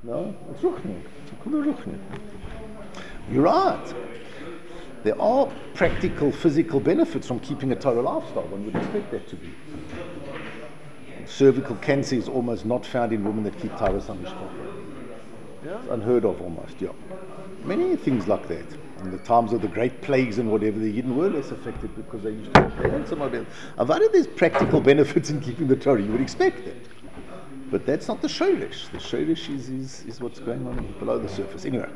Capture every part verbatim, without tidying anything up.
No, it's ruchni. Ruchni. You're right. There are practical, physical benefits from keeping a Torah lifestyle. One would expect that to be. Cervical cancer is almost not found in women that keep Torah Samishkach. Yeah. It's unheard of almost, yeah. Many things like that. In the times of the great plagues and whatever, the Yidden were less affected because they used to have some of it. Avodah, there's practical benefits in keeping the Torah. You would expect that. But that's not the Shoresh. The Shoresh is, is, is what's going on below the surface. Anyway.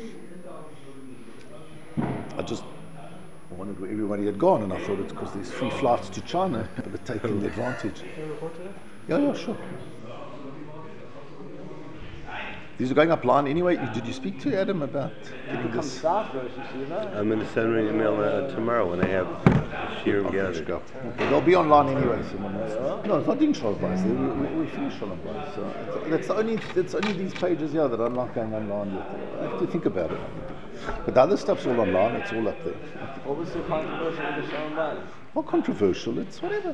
I just wondered where everybody had gone, and I thought it's because there's free flights to China that are taking the advantage. Yeah, yeah, sure. These are going up line anyway. Did you speak to Adam about getting this? I'm going to send her an email uh, tomorrow when I have Shirim gathered. Okay, they'll be online anyway. So no, it's not doing Shalom Bayis. We, we, we finished Shalom Bayis. So that's the only. That's only these pages here that I'm not going online with. I have to think about it. But the other stuff's all online. It's all up there. What was so controversial with the Shalom Bayis? Not controversial. It's whatever.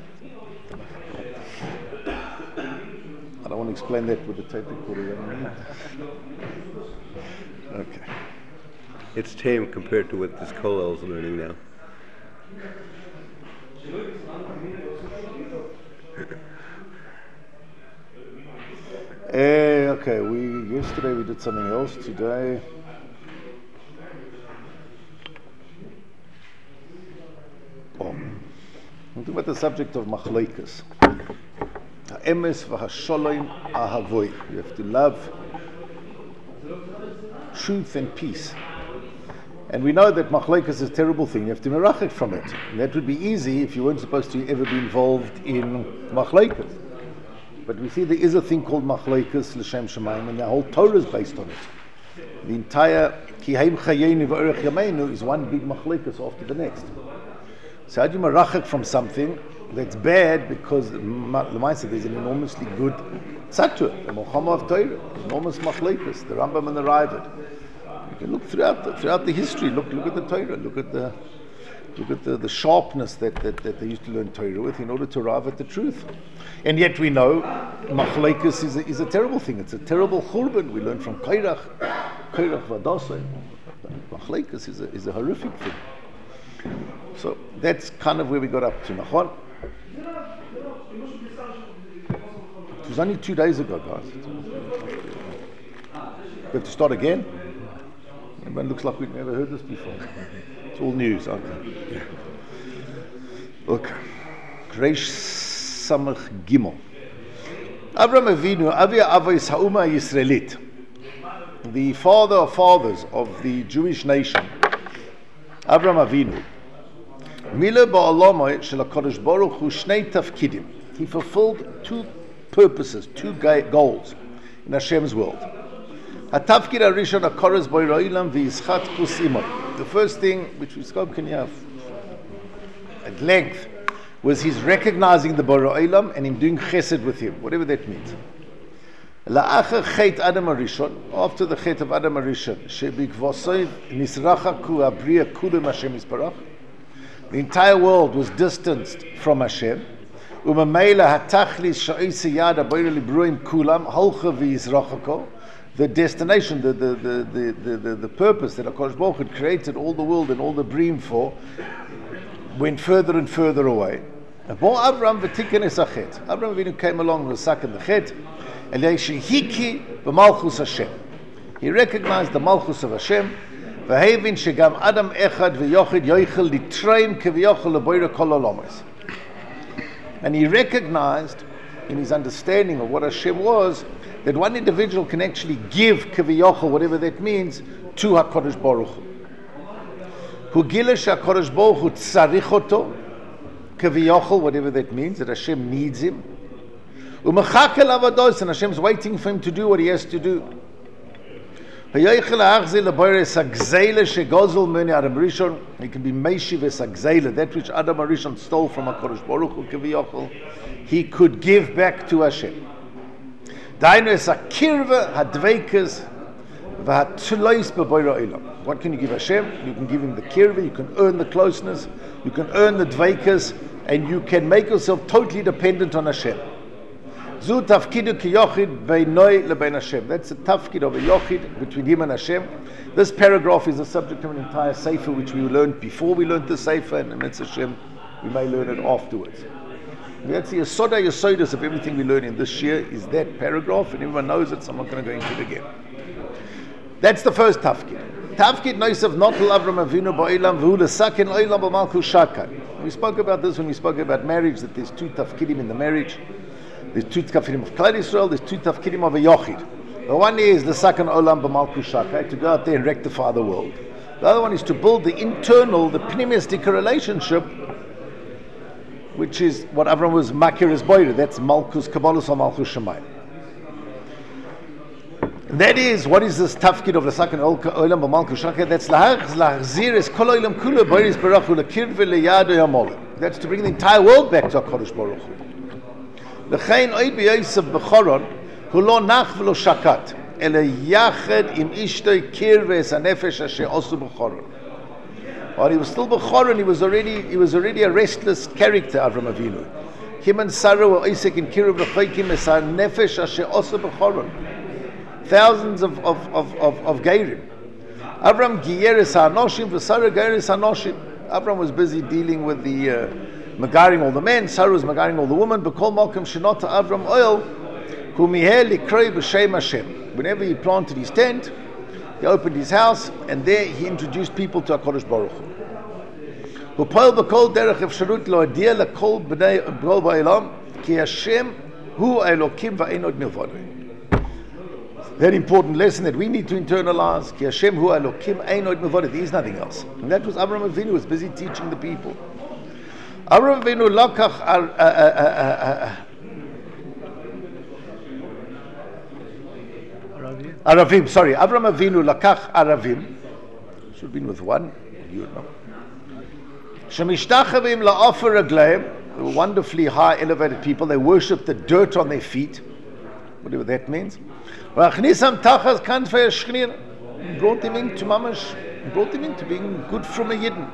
I don't want to explain that with the tape recorder. Okay. It's tame compared to what this Kollel is learning now. Uh, okay, we yesterday we did something else. Today, oh, we'll talk about the subject of machlokes. Ha'emes v'hasholem ahavoi. You have to love truth and peace. And we know that machlokes is a terrible thing. You have to merachek from it. And that would be easy if you weren't supposed to ever be involved in machlokes. But we see there is a thing called machlokes l'shem shemaim, and the whole Torah is based on it. The entire ki haim chayenu v'orech yameinu is one big machlokes after the next. So how do you merachek from something that's bad because the Maisa there's an enormously good tzattur, the Mochama of Torah, enormous machlokes, the Rambam and the Raavad. You can look throughout the, throughout the history. Look, look at the Torah. Look at the, look at the, the sharpness that, that, that they used to learn Torah with in order to arrive at the truth. And yet we know machlokes is a, is a terrible thing. It's a terrible churban. We learn from Kairach, Kairach Vadasai. Machlokes is a is a horrific thing. So that's kind of where we got up to. Nachon. It was only two days ago, guys. We have to start again. Everyone looks like we've never heard this before. It's all news, okay. Okay. Reish Samach Gimel. Avraham Avinu, Avia Avos Ha'uma Yisraelit, the father of fathers of the Jewish nation, Avraham Avinu, Mila ba'alamai shel HaKadosh Baruch Hu shnei tafkidim. He fulfilled two purposes, two goals in Hashem's world. Hatafkid harishon hakoros b'Olam v'yischatkus imon. The first thing, which we've spoken here at length, was his recognizing the Borei Olam and him doing chesed with him, whatever that means. La'achar chet Adam harishon, after the chet of Adam harishon, shebikvosov nisrachaku abriya kudem Hashem yisparach. The entire world was distanced from Hashem. Umamela hatachlis sha'isa yad haboyer libruim kulam holcha v'yizrachako. The destination, the the the the the, the, the purpose that HaKadosh Baruch Hu had created all the world and all the bream for, went further and further away. And Bo Avram v'tiken es hachet. Avram Avinu came along and was second the chet. Elei b'malchus Hashem. He recognized the malchus of Hashem. V'hevin shegam Adam echad v'yochid yoichel litraim kev'yochel leboira kol olamos. And he recognized in his understanding of what Hashem was, that one individual can actually give kev'yochel, whatever that means, to HaKadosh Baruch Hu. Hu gilesh HaKadosh Baruch Hu tzarich oto, kev'yochel, whatever that means, that Hashem needs him. U'mechakel avados, and Hashem's waiting for him to do what he has to do. He can be meishiv es hagzeila, that which Adam Arishon stole from HaKadosh Baruch Hu kev'yochel, he could give back to Hashem. Dainu es hakirva hadveikas v'hatlois b'boira olam. What can you give Hashem? You can give him the kirva, you can earn the closeness, you can earn the dveikas, and you can make yourself totally dependent on Hashem. Zu tafkidu ki yochid beinoi lebein Hashem. That's the tafkid of a yochid between him and Hashem. This paragraph is the subject of an entire sefer which we learned before we learned the sefer, and Mitzvah Hashem, we may learn it afterwards. That's the Yasoda Yasodus of everything we learn in this year is that paragraph, and everyone knows it, so I'm not going to go into it again. That's the first tafkid. Tafkid noisav notel Avram Avinu ba'ilam v'hu lesaken oilam b'malchus shakan. We spoke about this when we spoke about marriage, that there's two tafkidim in the marriage. There's two tafkidim of Klal Yisrael, there's two tafkidim of a yochid. The one is the lesaken oilam b'malchus shakan, to go out there and rectify the world. The other one is to build the internal, the pneumistic relationship, which is what Avram was makir as boyer. That's Malkus Kabbalus or Malchus Shemayim. That is, what is this tafkid of the second olam b'malchus shaka? That's lahachzir es kol olam kula boyeris baruch hu lekirve leyado yamolim. That's to bring the entire world back to HaKadosh Baruch Hu. L'chein oid b'yosef b'choron hu lo nach v'lo shakat ele yached im ishtoi kirve es hanefesh asher osu b'choron. Or he was still b'choron, he was already he was already a restless character, Avram Avinu. Him and Sarah were Isaac and Kirub l'choikim es hanefesh asher osu b'choron. Thousands of of of of, of Geirim. Avram Giyeres Hanoshim for Sarah Giyeres Hanoshim. Avram was busy dealing with the uh, magaring all the men. Sarah was magaring all the women. B'kol Malkim Shenota Avram Oil Kumihel Likroi B'Shem Hashem. Whenever he planted his tent, he opened his house, and there he introduced people to HaKadosh Baruch Hu. Upoil B'kol Derech Efsharut Lo Adia L'Kol B'nei B'Kol Ba'elam Ki Hashem Hu Elokim Va'en Od Milvodei. Very important lesson that we need to internalize. Ki Hashem hu Elokim ein od milvado. There is nothing else. And that was Avraham Avinu, was busy teaching the people. Avraham Avinu lakach Aravim. Sorry, Avraham Avinu lakach Aravim. Should have been with one. You know. Shemishtachavim la'ofer ragleim. They were wonderfully high, elevated people. They worshipped the dirt on their feet, whatever that means. Brought him into mamash, brought him into being good from a Yidden.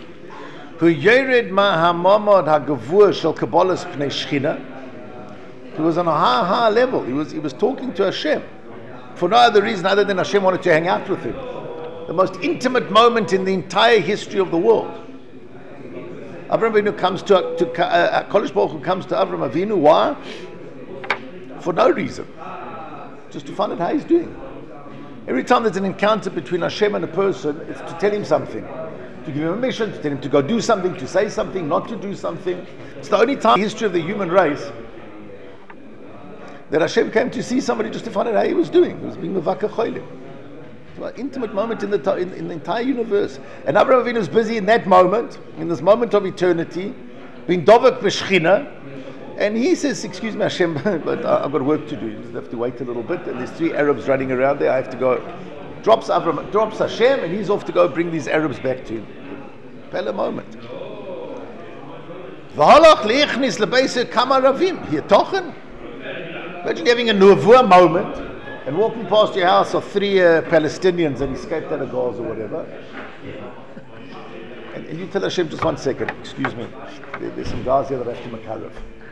He was on a high, high level. He was, he was talking to Hashem for no other reason other than Hashem wanted to hang out with him. The most intimate moment in the entire history of the world. Avraham Avinu comes to, to uh, Kodesh Baruch Hu comes to Avraham Avinu. Why? For no reason. Just to find out how he's doing. Every time there's an encounter between Hashem and a person, it's to tell him something, to give him a mission, to tell him to go do something, to say something, not to do something. It's the only time in the history of the human race that Hashem came to see somebody just to find out how he was doing. He was being Mevaka Cholim. It's an intimate moment in the in, in the entire universe. And Avraham Avinu was busy in that moment, in this moment of eternity, being Dovak B'Shechina. And he says, excuse me Hashem, but I've got work to do. You just have to wait a little bit. And there's three Arabs running around there. I have to go. Drops Avram, drops Hashem, and he's off to go bring these Arabs back to him. Pella moment. Imagine having a Nuavua moment and walking past your house of three uh, Palestinians that escaped out of Gaza or whatever. And, and you tell Hashem, just one second, excuse me, there, there's some guys here that have to Makarov.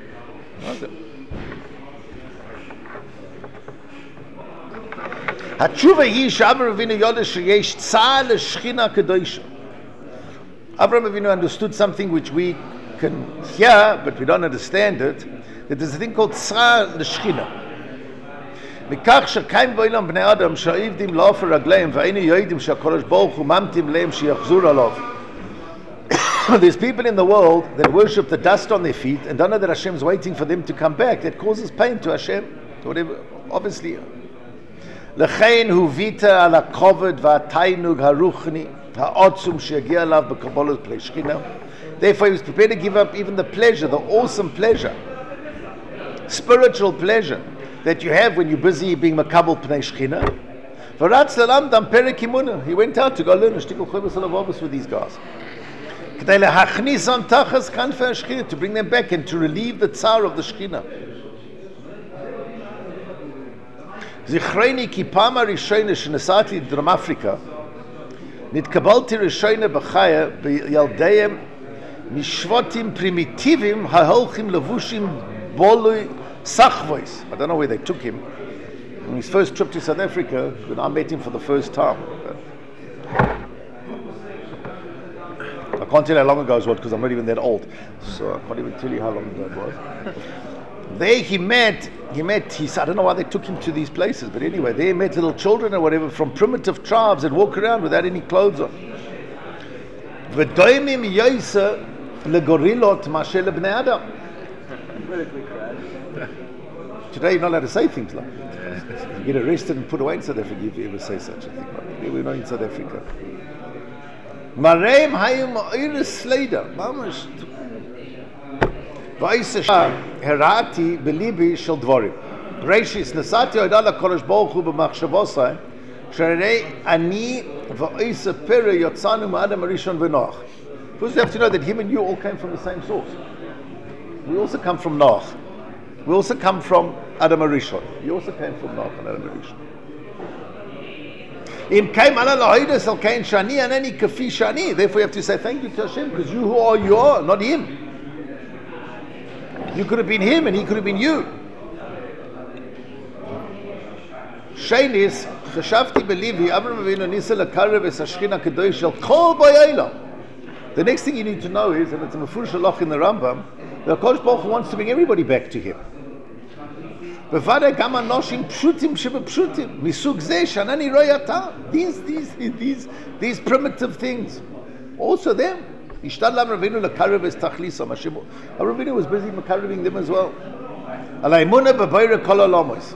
Hatshuva hi she'Avraham Avinu yoda sheyesh tzar l'shchina kedosha. Avraham Avinu understood something which we can hear, but we don't understand it. That there's a thing called tzar l'shchina. Mikach she'kaim b'olam bnei adam she'ivdim la'ofer ragleim v'einu yoidim she'HaKadosh Baruch Hu mamtim leim she'yachzur alav. There's people in the world that worship the dust on their feet and don't know that Hashem's waiting for them to come back. That causes pain to Hashem. To whatever, obviously. L'chein hu vita ala koved v'atainug haruchni ha'otzum she'yagia alav b'kabbalas pnei Shechina. Therefore, he was prepared to give up even the pleasure, the awesome pleasure, spiritual pleasure that you have when you're busy being makabel pnei Shechina. V'ratz l'lam dam perek imuna. He went out to go learn a shtickle chuvas alavavos with these guys. To bring them back and to relieve the tsar of the Shechina. Zichreini ki pama rishona shenesati Drum Africa nitkabalti rishona b'chaya b'yaldeim mishvotim primitivim haholchim levushim bolui Sachvois. I don't know where they took him. On his first trip to South Africa, when I met him for the first time. I can't tell you how long ago it was because I'm not even that old. So I can't even tell you how long ago it was. There he met, he met, he said, I don't know why they took him to these places, but anyway, there he met little children or whatever from primitive tribes that walk around without any clothes on. V'doimim yoysa legorilot mashel lebnei adam. Politically correct. Today you're not allowed to say things like that. You get arrested and put away in South Africa if you ever say such a thing. Right? We're not in South Africa. Mareim hayim oiris slader. Mamash. Herati belibi shel dvorim. Reishis nesati oida lakodesh baruch hu b'machshavosai sharei ani v'oisa pere yotzanu ma'adam harishon v'noach. First you have to know that him and you all came from the same source. We also come from Noach. We also come from Adam Harishon. You also came from Noach and Adam Harishon. Im came ala lahoides al kain shani anani kafi shani. Therefore you have to say thank you to Hashem because you who are you are, not him. You could have been him and he could have been you. Sheinis, chashavti belivi, Avram Avinu nisa lakarev es hashchina kadosh shel kol b'yayla. The next thing you need to know is, and it's a mefurish halach in the Rambam, the HaKadosh Baruch Hu wants to bring everybody back to him. B'vadei gam anoshim pshutim shebepshutim misug zeh shanani royata. These, these, these, these primitive things, also them. Ishtad Avram Avinu lakarev es tachlisam. Avram Avinu was busy makareving them as well. Al ha'emunah b'boirei kol olamos.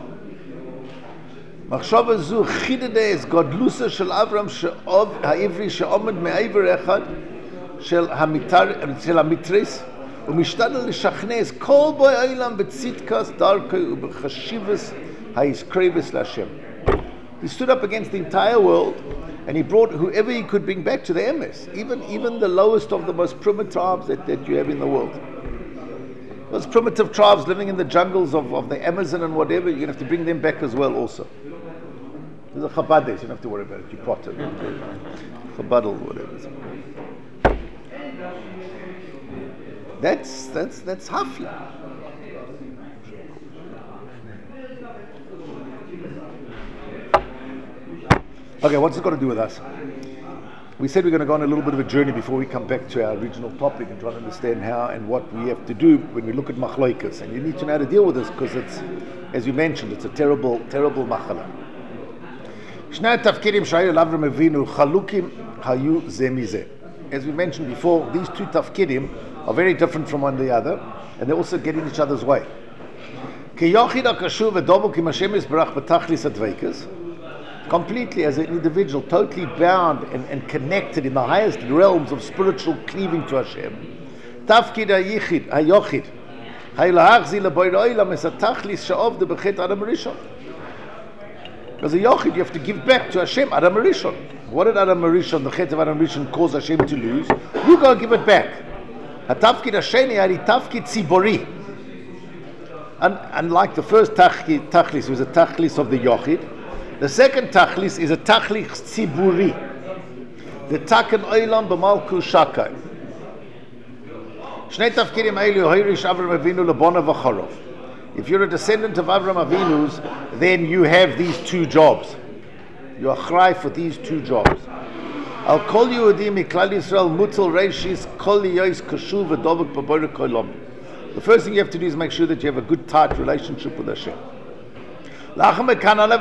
Machshava zu chidede es godlusa shel Avram she'ov ha'ivri she'omed me'aver echad shel hamitar shel hamitris u'mishtadel l'shachne es kol boi olam b'tzitkas darkei u'b'chashivas ha'yiskreves l'Hashem. He stood up against the entire world and he brought whoever he could bring back to the emes, even even the lowest of the most primitive tribes that, that you have in the world. Those primitive tribes living in the jungles of, of the Amazon and whatever, you're going to have to bring them back as well also. There's a Chabad there, so you don't have to worry about it. You pot it. Chabad or whatever. That's, that's, that's Hafla. Okay, what's it got to do with us? We said we're going to go on a little bit of a journey before we come back to our original topic and try to understand how and what we have to do when we look at machloikas. And you need to know how to deal with this because it's, as you mentioned, it's a terrible, terrible machala. As we mentioned before, these two tafkidim are very different from one another and they also get in each other's way. Completely as an individual, totally bound and, and connected in the highest realms of spiritual cleaving to Hashem. Tafkid ha-yichid, ha-yochid, ha-ilahachzi le-boir oilam es ha-tachlis sha'ov de bechet Adam Harishon. As a yochid, you have to give back to Hashem, Adam Harishon. What did Adam Harishon, the chet of Adam Harishon, cause Hashem to lose? You go give it back. Ha-tafkid ha-sheni ha-tafkid tzibori. And unlike the first tachlis, tachlis was a tachlis of the yochid, the second tachlis is a tachlis tziburi. The taken oilam b'malku shakai. Shnei tafkidim eilu hoirish Avram Avinu lebona v'chorov. If you're a descendant of Avram Avinu's, then you have these two jobs. You are chray for these two jobs. Al kol Yehudim miklal Yisrael mutal reishis kol yois kashuv v'dovek b'boirei kol olam. The first thing you have to do is make sure that you have a good, tight relationship with Hashem. Wherever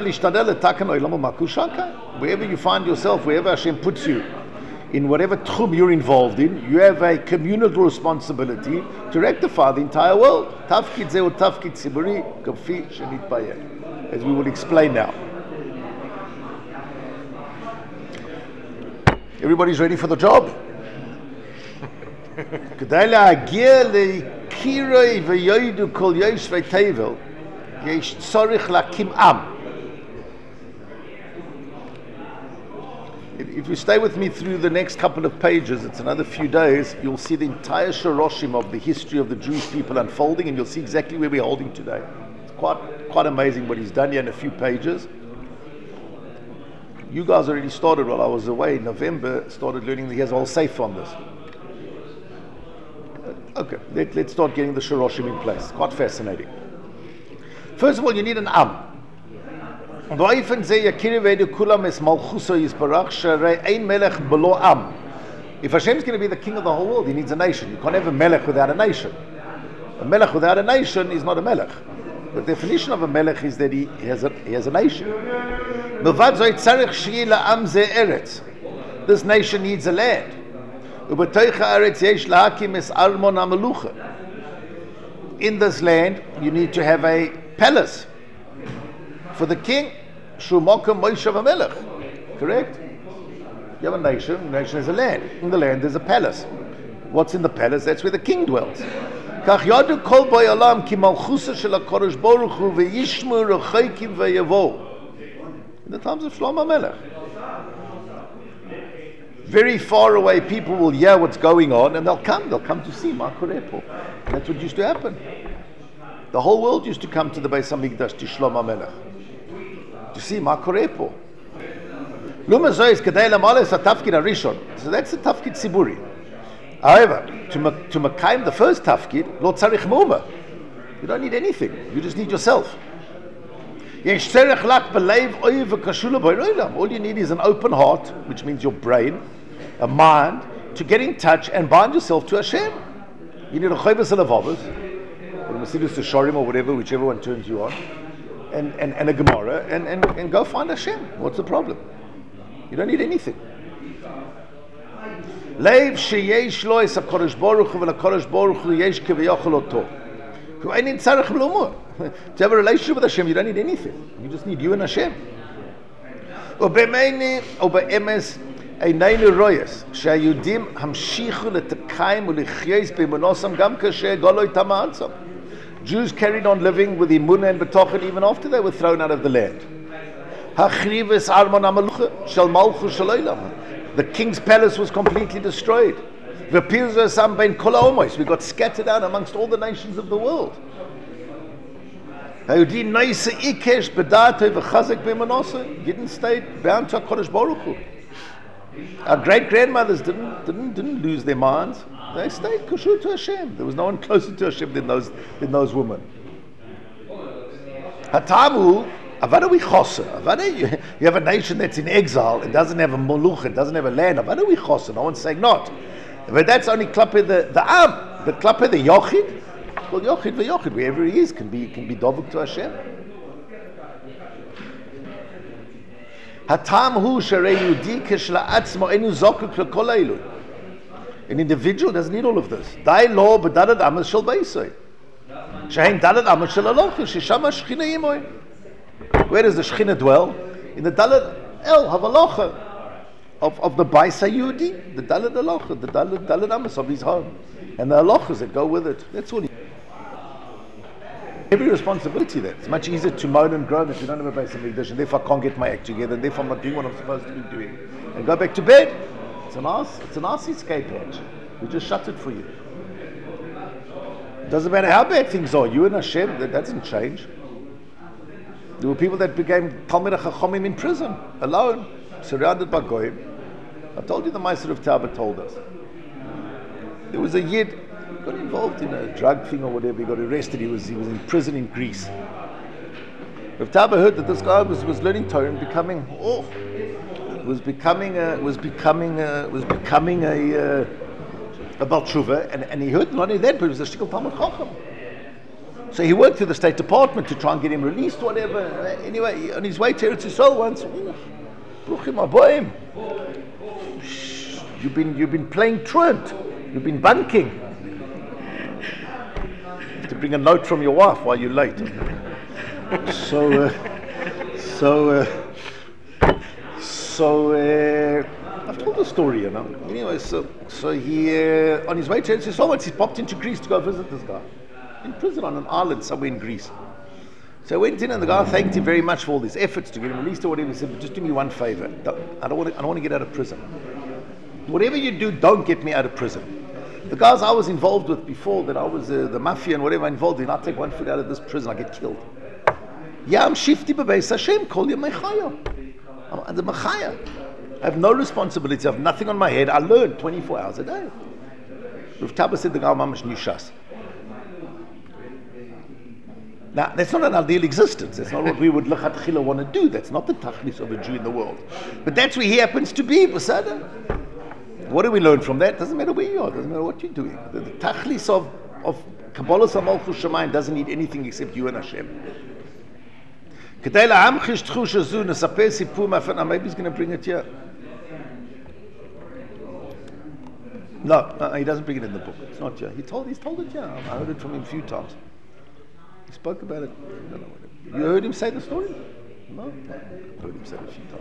you find yourself, wherever Hashem puts you, in whatever tchum you're involved in, you have a communal responsibility to rectify the entire world. As we will explain now. Everybody's ready for the job? Yesh tzorich lakim am. If you stay with me through the next couple of pages, it's another few days, you'll see the entire shoroshim of the history of the Jewish people unfolding, and you'll see exactly where we're holding today. It's quite quite amazing what he's done here in a few pages. You guys already started while I was away in November, started learning that he has a whole safe on this. Okay, let, let's start getting the shoroshim in place. Quite fascinating. First of all, you need an Am. Und oifen ze yakiri vedu kulam es malchuso yisbarach sharei ein melech below Am. If Hashem's going to be the king of the whole world, he needs a nation. You can't have a melech without a nation. A melech without a nation is not a melech. The definition of a melech is that he has a, he has a nation. Milvad zoi tzarech shri la'am ze eretz. This nation needs a land. Ubetoicha eretz yesh lahakim es armon ha'melucha. In this land, you need to have a palace for the king. Shumoka Moshe v'melech. Correct? You have a nation. The nation is a land. In the land, there's a palace. What's in the palace? That's where the king dwells. Kach yadu kol bo'olam ki malchusa shel HaKadosh Baruch Hu v'yishmu rechaykim v'yavo. In the times of Shlomo Melech, very far away people will hear what's going on and they'll come. They'll come to see Ma Korepo. That's what used to happen. The whole world used to come to the Beis HaMikdash to Shlomo Melech to see Ma Korepo. Luma zois kedei lamales hatafkid harishon. So that's the tafkid tziburi. However, to to makayim the first tafkid, lo tzarich muma. You don't need anything. You just need yourself. All you need is an open heart, which means your brain, a mind, to get in touch and bind yourself to Hashem. You need a chayvus and a vavus, or a Mesidus to Shorim, or whatever, whichever one turns you on, and, and, and a Gemara, and, and, and go find Hashem. What's the problem? You don't need anything. Leiv sheyesh lo es HaKadosh Baruch Hu v'LaKadosh Baruch Hu yesh keviyachol oto. Hu ein tzarech l'umur. To have a relationship with Hashem, you don't need anything. You just need you and Hashem. Ubemeini ubeemes einaynu royes she'ayudim hamshichu letekayim u'lechyes b'emunosam gam kasher goloi tama'atzam. Jews carried on living with imunah and betochen even after they were thrown out of the land. Hachrives armon ha'melucha shel malchus shel olam. The king's palace was completely destroyed. We got scattered out amongst all the nations of the world. He didn't stay bound to HaKadosh Baruch Hu. Our great grandmothers didn't, didn't didn't lose their minds. They stayed kosher to Hashem. There was no one closer to Hashem than those than those women. Hatamu. Avada we choser. Avada, you, you have a nation that's in exile. It doesn't have a moluch. It doesn't have a land. Avada we choser. No one's saying not. But that's only klape the the am. But klape the yochid. Well, yochid v'yochid, wherever he is, can be can be dovuk to Hashem. Hatam hu sharei yudi keshla atzmo enu zokuk lekol ha'elu. An individual doesn't need all of this. Dai lo b'dalet amas shel beisai. Shehein dalet amas shel aloch sheshama shchina yimoi. Where does the Shekhinah dwell? In the Dalet El Havalocha of, of the Baisa Yudi, the Dalet Alocha, the Dalet Dalet Amos of his home, and the Alochas that go with it. That's all. He Every responsibility there. It's much easier to moan and groan if you don't have a Beis HaMikdash, and therefore I can't get my act together, and therefore I'm not doing what I'm supposed to be doing, and go back to bed. It's an arse. It's an arse escape hatch. We just shut it for you. It doesn't matter how bad things are. You and Hashem, that doesn't change. There were people that became Talmidei Chachamim in prison, alone, surrounded by Goyim. I told you the Meister of Tauber told us. There was a Yid, got involved in a drug thing or whatever, he got arrested, he was he was in prison in Greece. Rav Tauber heard that this guy was, was learning Torah and becoming, oh, was becoming a, was becoming a, was becoming a, uh, a Baal Tshuva, and, and he heard not only that, but he was a Shtickle Talmud Chacham. So he worked through the State Department to try and get him released or whatever. Anyway, on his way to Eretz Yisrael once, Bruchim Aboim, you've been you've been playing truant, you've been bunking. You have to bring a note from your wife while you're late. so, uh, so, uh, so uh, I've told the story, you know. Anyway, so so he uh, on his way to Eretz Yisrael once, he popped into Greece to go visit this guy. In prison on an island somewhere in Greece. So I went in and the guy thanked him very much for all his efforts to get him released or whatever. He said, but just do me one favor. I don't want to, I don't want to get out of prison. Whatever you do, don't get me out of prison. The guys I was involved with before, that I was uh, the mafia and whatever involved in, I take one foot out of this prison, I get killed. Yeah, I'm shifty b'beis Hashem, call you mechaya. I'm the mechaya. I have no responsibility, I have nothing on my head. I learn twenty-four hours a day. Rav Tauber said the guy mamash knew shas. Now, that's not an ideal existence. That's not what we would lechatchila want to do. That's not the tachlis of a Jew in the world. But that's where he happens to be, Basada. What do we learn from that? Doesn't matter where you are. Doesn't matter what you're doing. The, the tachlis of of Kabbalah Malchus Shemayim doesn't need anything except you and Hashem. Maybe he's going to bring it here. No, no, he doesn't bring it in the book. It's not here. He told, he's told it here. I heard it from him a few times. He spoke about it. I don't know what it, you heard him say the story? No? No. I heard him say it a few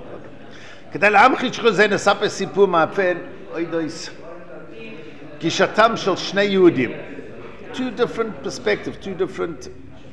times. Two different perspectives, two different,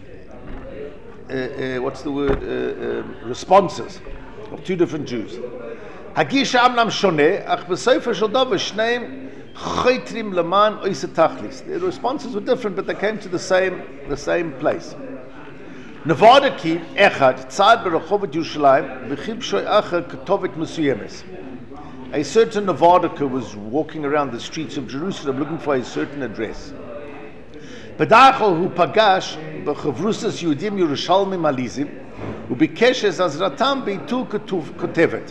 uh, uh, what's the word, uh, uh, responses of two different Jews. Hagisha amnam shoneh, ach b'sofer shel davar shneim choitrim leman oise tachlis. The responses were different, but they came to the same, the same place. Nevada ki echad tzad berachovat Yerushalayim v'chib shoy acher ketovet mesuyemes. A certain Nevada was walking around the streets of Jerusalem looking for a certain address. Bedachol hu pagash b'chavrusas Yehudim Yerushalmim alizim וביקש עזרתם בעיתור כותבת.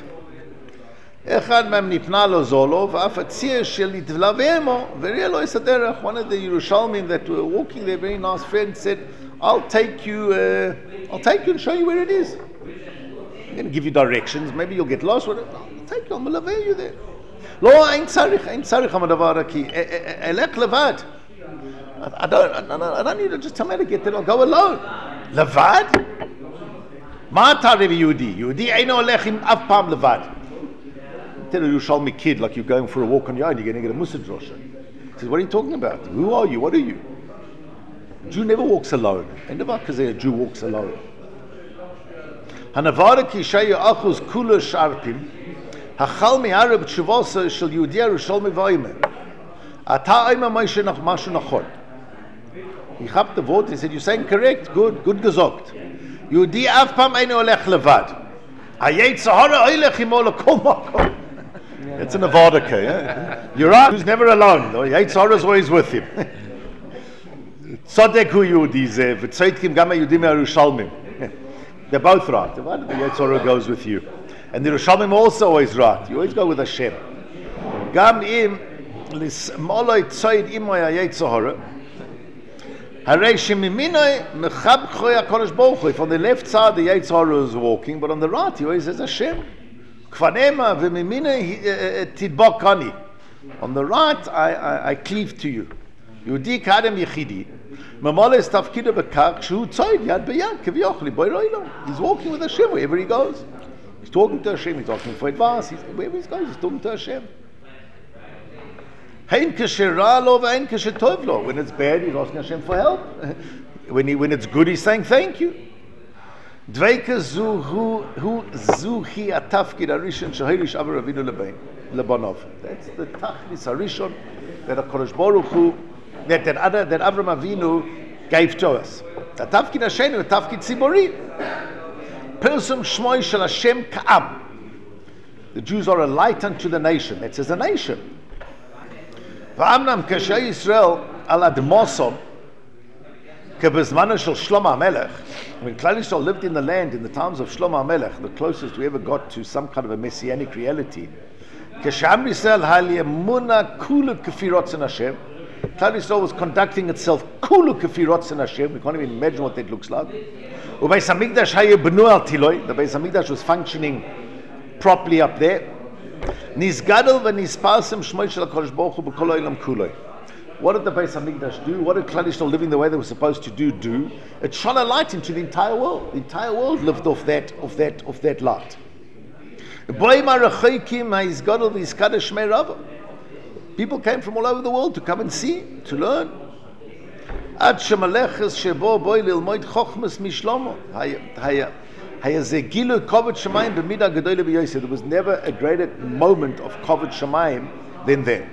אחד מהם נפנה לו זולו, ואף הציע שלהתלווה עמו, וראיה לו את הדרך. One of the Yerushalmim that were walking there, very nice friend, said, I'll take you, uh, I'll take you and show you where it is. I'm going to give you directions, maybe you'll get lost with it. I'll take you, I'm going to love you there. לא, אין צריך, אין צריך המדבר, כי אלך לבד. I don't, I don't, I don't need to just tell me how to get there, I'll go alone. לבד? מה אתה רבי יהודי? יהודי אינו הולך עם אף פעם לבד. Tell a Yerushalmi kid like you're going for a walk on your own, you're going to get a Musa drosha. He says, what are you talking about? Who are you? What are you? A Jew never walks alone. And never because a Jew walks alone. Hanavara ki shaya achuz kula sharpim hachal mi'arab tshuvosa shel Yehudi Yerushalmi v'ayimeh ata ayma Moshe nach mashu nachon. He chapped the vote. He said, you're saying correct. Good. Good gesagt. Yehudi af pam eino olech levad. Hayet sahara oilech imo lekol makom. It's an Avadaka, yeah? You're right, who's never alone. The Yetzirah is always with him. Tzadek hu Yehudi zeh, v'tzeitkim gam ha'Yehudim ha'Yerushalmim. They're both right. The Yetzirah goes with you. And the Yerushalmim also always right. You always go with Hashem. Gam im l'smoloi tzoid imoy ha'Yetzirah, harei shemiminoi mechabchoi ha'Kadosh Baruch Hu. From the left side, the Yetzirah is walking, but on the right, he always says Hashem. On the right, I, I, I cleave to you. Yehudi kadem yechidi. Mamales tafkida bekach shu tzoid yad beyad kevyochli boiroilo. He's walking with Hashem wherever he goes. He's talking to Hashem. He's asking for advice. He's, wherever he goes, he's talking to Hashem. Hein keshera lo ve'hen keshetov lo. When it's bad, he's asking Hashem for help. When he, when it's good, he's saying thank you. Dveika zu hu hu zu hi atafkid arishon shehirish Avraham Avinu lebein lebanov. That's the tachlis harishon that HaKadosh Baruch Hu, that that other that Avraham Avinu gave to us. The tafkid hashenu, the tafkid tzibori. Persum shmoi shel Hashem ka'am. The Jews are a light unto the nation. That says a nation. Va'amnam kashay Yisrael al admosom. When Klal Yisrael lived in the land in the times of Shlomo HaMelech, the closest we ever got to some kind of a messianic reality, Klal Yisrael was conducting itself kulu k'fi rotzen Hashem. We can't even imagine what that looks like. The Beis Hamikdash was functioning properly up there. What did the Beis Hamikdash do? What did Klal Yisrael living the way they were supposed to do do? It shone a light into the entire world. The entire world lived off that, off that, off that light. People came from all over the world to come and see, to learn. There was never a greater moment of Kovod Shemayim than then.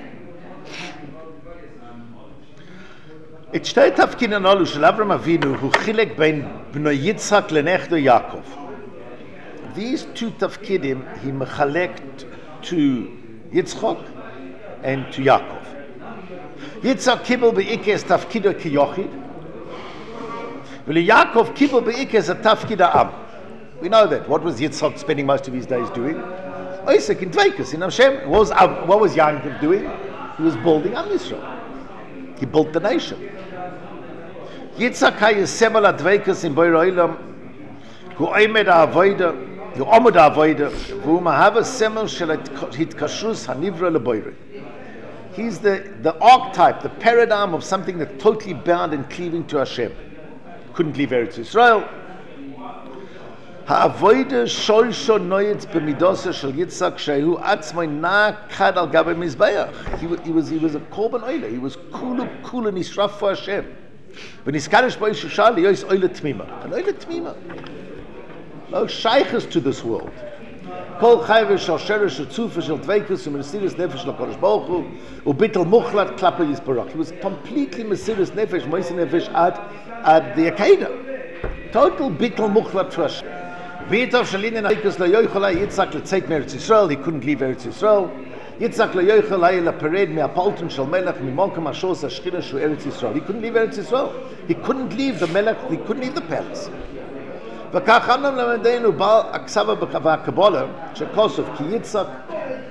It steht tafkin analu shel Avraham Avinu hu chilek bein bnei Yitzchak lenechdo Yaakov. These two tafkidim he mechalekt to Yitzchak and to Yaakov. Yitzchak kibel beikes tafkido kiyochid. Yaakov kibul be'ikes a tafkid ha'am. We know that. What was Yitzchak spending most of his days doing? Isaac in Dveikus in Hashem. What was, what was Yaakov doing? He was building Am Yisrael. He built the nation. Yitzchak hayesebel adveikus in Boyer Olam. Hu oimed ha'avoida. Hu omud ha'avoida. Hu mahava semel shel hitkashrus hanivra leboyre. He's the, the archetype, the paradigm of something that's totally bound and cleaving to Hashem. Couldn't leave Eretz Yisrael. Ha'avoida sholsho noyetz b'midosa shel Yitzchak shehu atzmoi na'kad al gabe mizbeach. He was he was he was a korban oile. He was kulu kulu nisraf for Hashem. When he's kaddish b'yishu shal yois oile tmima. An oile tmima. No shaykhs to this world. Kol chayve shel sheresh utzufa shel dveikus u'mesiris nefesh l'kodesh baruch hu u'bitel muchlat klapa yisbarach. He was completely mesiris nefesh, moise nefesh ad ad the Akedah. Total bitel muchlat to Hashem. V'yitav shalinin ha'ikos lo yoichalai Yitzchak l'tzeit me'eretz Yisrael. He couldn't leave Eretz Yisrael. Yitzchak lo yoichalai l'pered me'apalton shel melech mimolkam hashos hashchina shu Eretz Yisrael. He couldn't leave Eretz Yisrael. He couldn't leave the melech. He couldn't leave the palace. V'kach anam lamedenu bal aksava v'kabbalah shekosov ki Yitzchak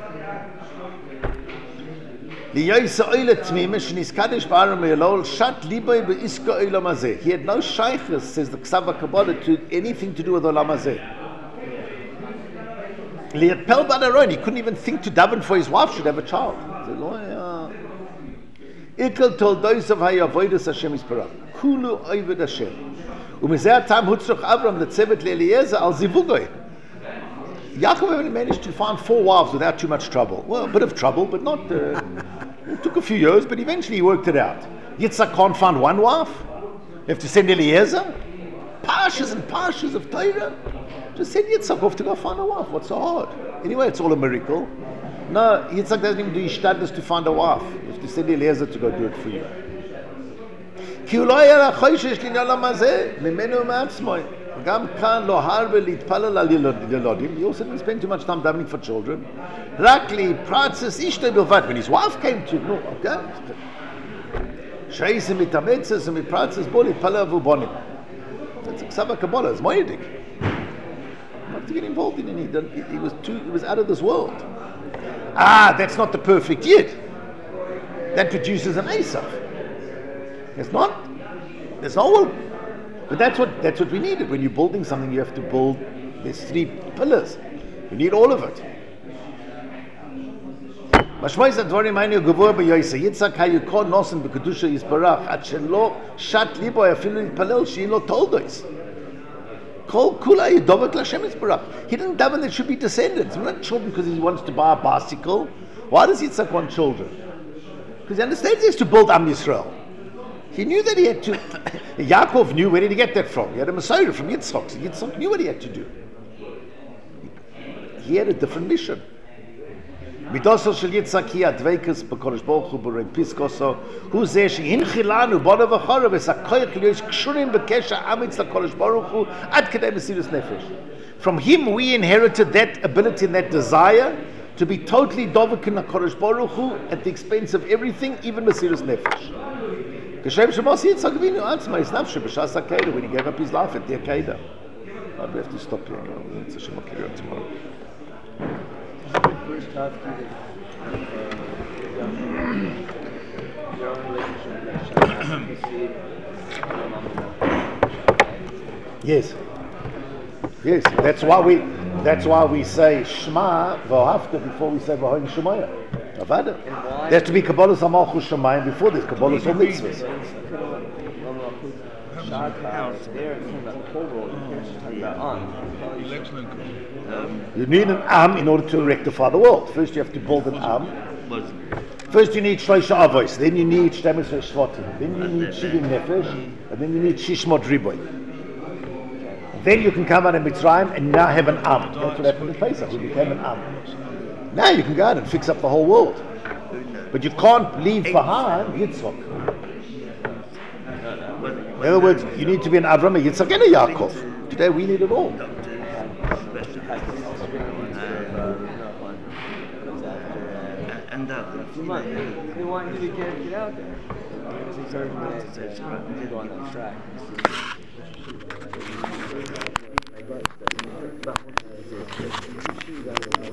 liyoysa oile tmima sheniskadesh ba'aram me'elol shat libay be'iska olam hazeh. He had no shaykhus, says the Ksava Kabbalah, to anything to do with olam hazeh. Li'atpel ba'daron. He couldn't even think to daven for his wife should have a child. Ikel toldois of hayavodas Hashem yisparach. Kulu oived Hashem. Umizeh tam hutzroch Avram letzevet le'Eliezer al zivugoi. Yaakov only managed to find four wives without too much trouble. Well, a bit of trouble, but not. Uh, it took a few years, but eventually he worked it out. Yitzhak can't find one wife. You have to send Eliezer. Parshas and parshas of Torah. Just send Yitzhak off to go find a wife. What's so hard? Anyway, it's all a miracle. No, Yitzhak doesn't even do his shtadlus to find a wife. You have to send Eliezer to go do it for you. He also didn't spend too much time davening for children. When his wife came to no, okay? That's Ksava Kabbalah, it's Moedik. Not to get involved in any, he was too, he was out of this world. Ah, that's not the perfect yid. That produces an Esav. It's not. It's not all. But that's what that's what we needed. When you're building something, you have to build. There's three pillars. You need all of it. Mashmois advarim haynu gevur beYosef. Yitzchak hayu kol nosen bekedusha yisbarach ad shelo shat libo afilu yitpalel she'in lo toldos. Kol kula yidovek l'Hashem yisbarach. He didn't daven there should be descendants. We're not children because he wants to buy a bicycle. Why does Yitzchak want children? Because he understands he has to build Am Yisrael. He knew that he had to. Yaakov knew where did he get that from? He had a Messiah from Yitzchak. So Yitzchak knew what he had to do. He had a different mission. Midosel shel Yitzchak hi adveikus b'kodesh baruch hu b'rei piskoso hu zeh shehinchilanu b'odav v'chorav v'sakoyach liyosh kshurim b'kesha amitz l'kodesh baruch hu ad kedei mesiras nefesh. From him we inherited that ability and that desire to be totally dovek in l'kodesh baruch hu at the expense of everything, even mesiras nefesh. When he gave up his life at the Akedah. I'd have to stop here. It's a Shema Kiryat tomorrow. First half, your own relationship with Yes. Yes. That's why we that's why we say Shema v'Ohavta before we say V'Hoin Shemaya. Avada. There has to be Kabbalah Malchus Shemayim before this Kabbalah Sol Mitzvahs. You need an Am in order to rectify the world. First you have to build an Am. First you need Shloisha Avos, then you need Shtemes Shvatim, then you need Shivim Nefesh, and then you need Shishmot Riboy. Then you can come out of Mitzrayim and you now have an Am. That's what happened in Pesach. We became an Am. Now you can go out and fix up the whole world. But you can't leave behind Yitzchak. In other words, you need to be an Avram, a Yitzchak, and a Yaakov. Today we need it all. And uh, they want you to get, get out there. Because he's urging me to go on that track. My boss.